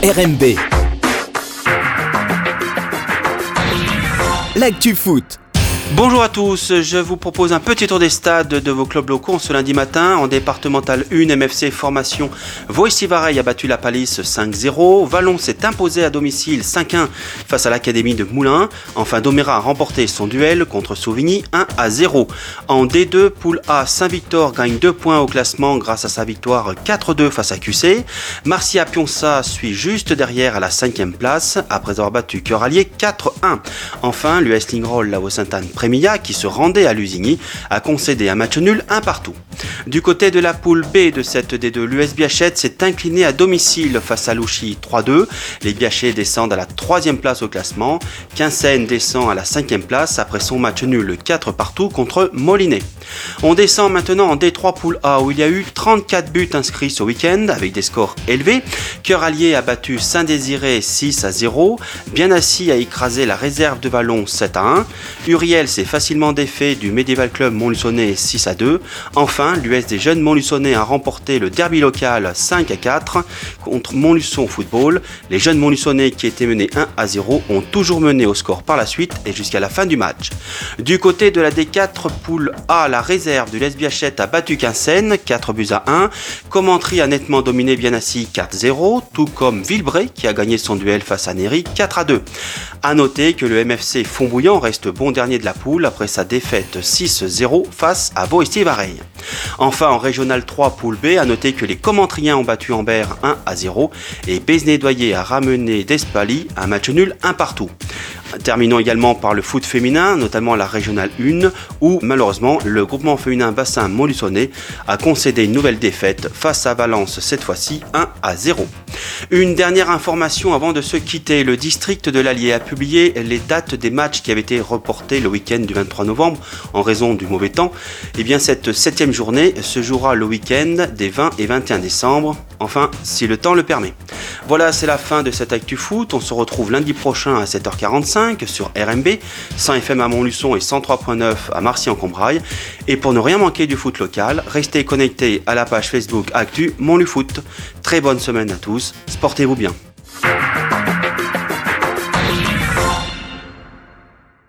RMB. L'actu foot. Bonjour à tous, je vous propose un petit tour des stades de vos clubs locaux ce lundi matin. En départemental 1, MFC Formation Voïci-Vareille a battu la Palisse 5-0. Vallon s'est imposé à domicile 5-1 face à l'Académie de Moulins. Enfin, Domérat a remporté son duel contre Sauvigny 1-0. En D2, poule A, Saint-Victor gagne 2 points au classement grâce à sa victoire 4-2 face à QC. Marcia-Pionça suit juste derrière à la 5e place après avoir battu Cœur-Allier 4-1. Enfin, l'US Lingroll Lavaux-Sainte-Anne Prémilla, qui se rendait à Lusigny, a concédé un match nul 1-1. Du côté de la poule B de cette D2, l'US Biachette s'est incliné à domicile face à Louchy 3-2. Les Biachets descendent à la 3e place au classement. Quinssaines descend à la 5e place après son match nul 4-4 contre Molinet. On descend maintenant en D3 poule A où il y a eu 34 buts inscrits ce week-end avec des scores élevés. Cœur-Allier a battu Saint-Désiré 6-0. Bienassis a écrasé la réserve de Vallon 7-1. Uriel s'est facilement défait du Médiéval Club Montluçonnais 6-2. Enfin, l'US des Jeunes Montluçonnais a remporté le derby local 5-4 contre Montluçon Football. Les Jeunes Montluçonnais qui étaient menés 1-0 ont toujours mené au score par la suite et jusqu'à la fin du match. Du côté de la D4 poule A, la réserve de l'US Biachette a battu Quinssaines 4-1. Commentry a nettement dominé Bienassis 4-0, tout comme Villebray qui a gagné son duel face à Néry 4-2. A noter que le MFC Fontbouillant reste bon dernier de la poule après sa défaite 6-0 face à Voïci-Vareille. Enfin, en Régional 3 poule B, à noter que les Commentriens ont battu Ambert 1-0 et Bézenay-Doyer a ramené d'Espaly un match nul 1-1. Terminons également par le foot féminin, notamment la Régionale 1, où malheureusement le groupement féminin bassin Montluçonnais a concédé une nouvelle défaite face à Valence, cette fois-ci 1-0. Une dernière information avant de se quitter, le district de l'Allier a publié les dates des matchs qui avaient été reportés le week-end du 23 novembre en raison du mauvais temps. Et bien cette 7e journée se jouera le week-end des 20 et 21 décembre, enfin si le temps le permet. Voilà, c'est la fin de cette Actu Foot. On se retrouve lundi prochain à 7h45 sur RMB, 100 FM à Montluçon et 103.9 à Marcy-en-Combraille. Et pour ne rien manquer du foot local, restez connectés à la page Facebook Actu Montlufoot. Très bonne semaine à tous, sportez-vous bien.